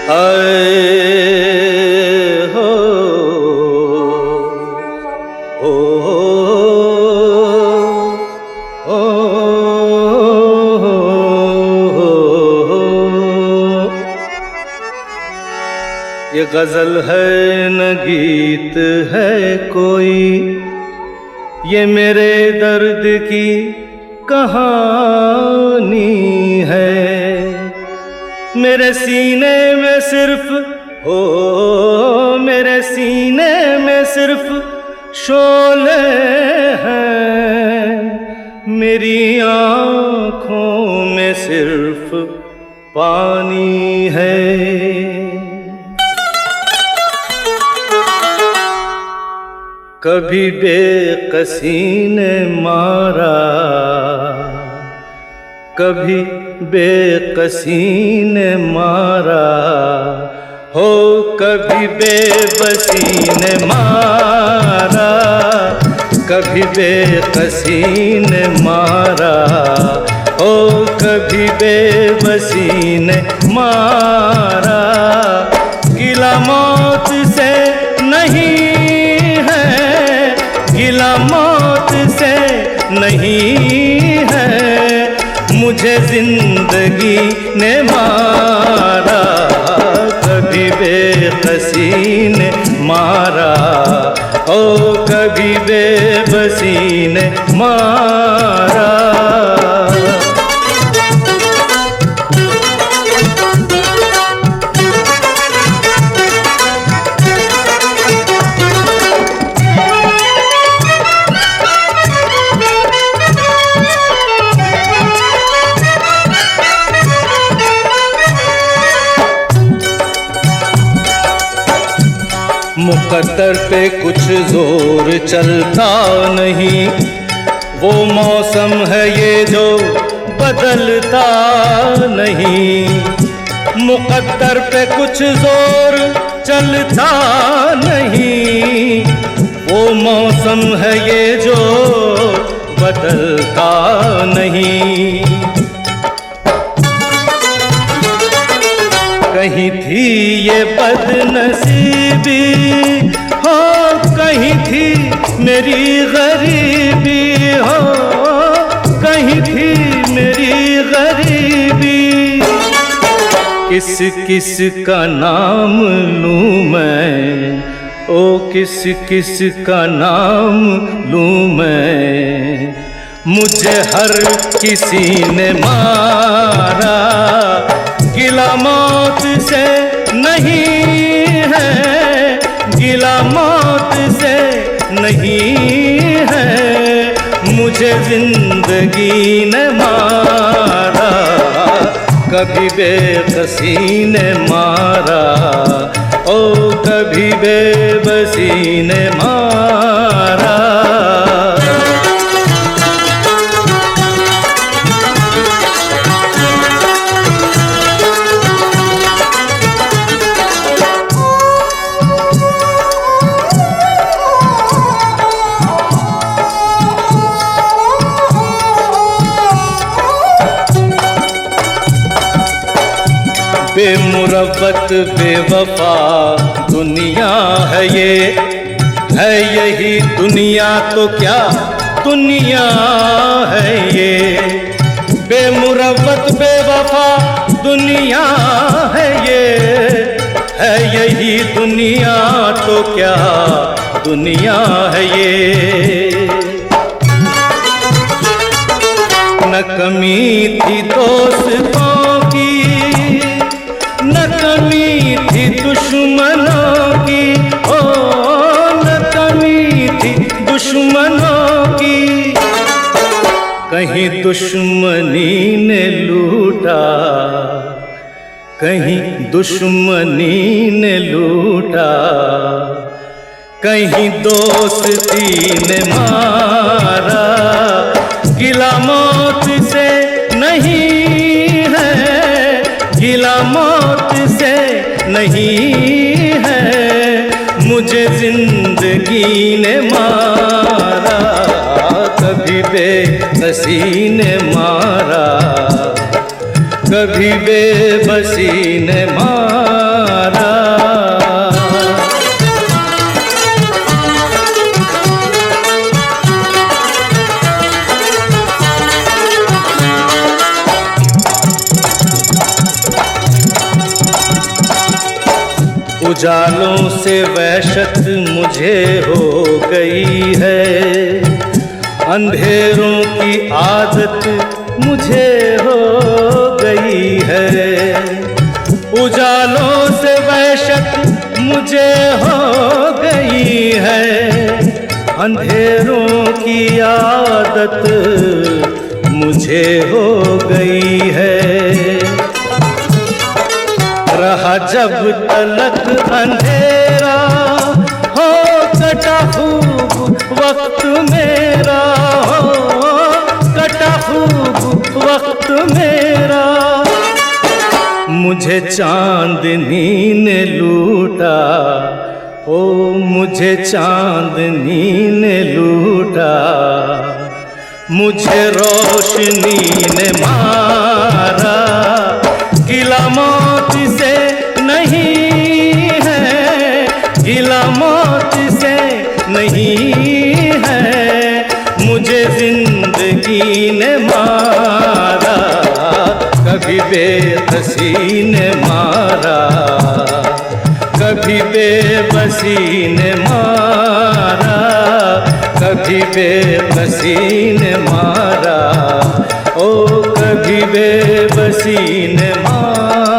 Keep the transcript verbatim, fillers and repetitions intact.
आए हो ओ, ओ, ओ, ये गजल है न गीत है कोई, ये मेरे दर्द की कहानी है। मेरे सीने में सिर्फ हो मेरे सीने में सिर्फ शोले हैं, मेरी आँखों में सिर्फ पानी है। कभी बेकसी ने मारा, कभी बेकसी ने मारा हो, कभी बेबसी ने मारा, कभी बेकसी ने मारा हो, कभी बेबसी ने मारा। गिला मौत से नहीं है, गिला मौत से नहीं है, मुझे जिंदगी ने मारा। कभी बेकसी ने मारा ओ, कभी बेबसी ने मारा। मुकद्दर पे कुछ जोर चलता नहीं, वो मौसम है ये जो बदलता नहीं। मुकद्दर पे कुछ जोर चलता नहीं, वो मौसम है ये जो बदलता नहीं। कहीं थी ये बदनसीबी हो, कहीं थी मेरी गरीबी हो, कहीं थी मेरी गरीबी। किस किस का नाम लूं मैं ओ, किस किस का नाम लूं मैं, मुझे हर किसी ने मारा। गिला मौत से नहीं है, गिला मौत से नहीं है, मुझे जिंदगी ने मारा। कभी बेकसी ने मारा ओ, कभी बेबसी ने मारा। बेमुरव्वत बेवफा दुनिया है ये, है यही दुनिया तो क्या दुनिया है ये। बेमुरव्वत बेवफा दुनिया है ये, है यही दुनिया तो क्या दुनिया है ये। न कमी थी दोस्तों की, न कमी थी दुश्मनों की ओ, न कमी थी दुश्मनों की। कहीं दुश्मनी ने लूटा, कहीं दुश्मनी ने लूटा, कहीं दोस्ती ने मारा। गिला मौत से नहीं है, गिला मौत से नहीं है, मुझे जिंदगी ने मारा। कभी बेबसी ने मारा, कभी बेबसी ने मारा। उजालों से वहशत मुझे हो गई है, अंधेरों की आदत मुझे हो गई है। उजालों से वहशत मुझे हो गई है, अंधेरों की आदत मुझे हो गई है। रहा जब तलक अंधेरा हो कटा खूब वक्त मेरा, हो कटा खूब वक्त मेरा। मुझे चांदनी ने लूटा, ओ मुझे चांदनी ने लूटा, मुझे रोशनी ने मारा। गिला मौत से नहीं है, गिला मौत से नहीं है, मुझे जिंदगी ने मारा। कभी बेबसी ने मारा, कभी बेबसी ने मारा, कभी बेबसी ने मारा, ओ कभी बेबसी ने मारा।